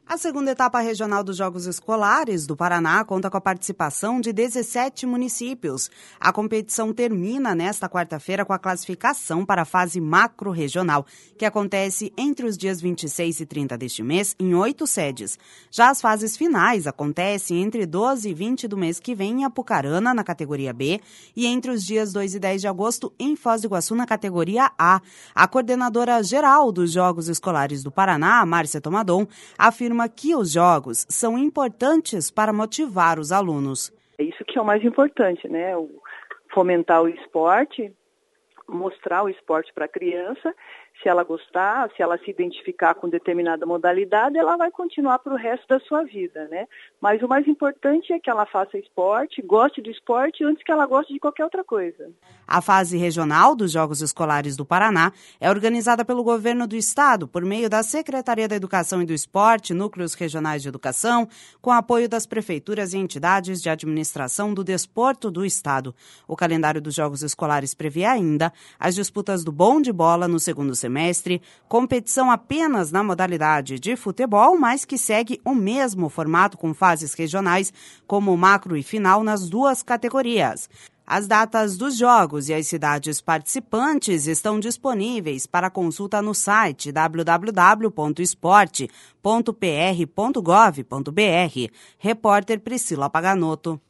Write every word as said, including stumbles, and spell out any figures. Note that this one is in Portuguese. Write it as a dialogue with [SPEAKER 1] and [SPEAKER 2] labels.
[SPEAKER 1] A segunda etapa regional dos Jogos Escolares do Paraná conta com a participação de dezessete municípios. A competição termina nesta quarta-feira com a classificação para a fase macro-regional, que acontece entre os dias vinte e seis e trinta deste mês, em oito sedes. Já as fases finais acontecem entre doze e vinte do mês que vem em Apucarana, na categoria B, e entre os dias dois e dez de agosto em Foz do Iguaçu, na categoria A. A coordenadora geral dos Jogos Escolares do Paraná, Márcia Tomadon, afirma que os jogos são importantes para motivar os alunos.
[SPEAKER 2] É isso que é o mais importante, né? O fomentar o esporte, mostrar o esporte para a criança. Se ela gostar, se ela se identificar com determinada modalidade, ela vai continuar para o resto da sua vida, né? Mas o mais importante é que ela faça esporte, goste do esporte antes que ela goste de qualquer outra coisa.
[SPEAKER 1] A fase regional dos Jogos Escolares do Paraná é organizada pelo governo do estado por meio da Secretaria da Educação e do Esporte, Núcleos Regionais de Educação, com apoio das prefeituras e entidades de administração do desporto do estado. O calendário dos Jogos Escolares prevê ainda as disputas do bom-de-bola no segundo semestre, semestre, competição apenas na modalidade de futebol, mas que segue o mesmo formato com fases regionais, como macro e final nas duas categorias. As datas dos jogos e as cidades participantes estão disponíveis para consulta no site w w w ponto esporte ponto p r ponto gov ponto b r. Repórter Priscila Paganoto.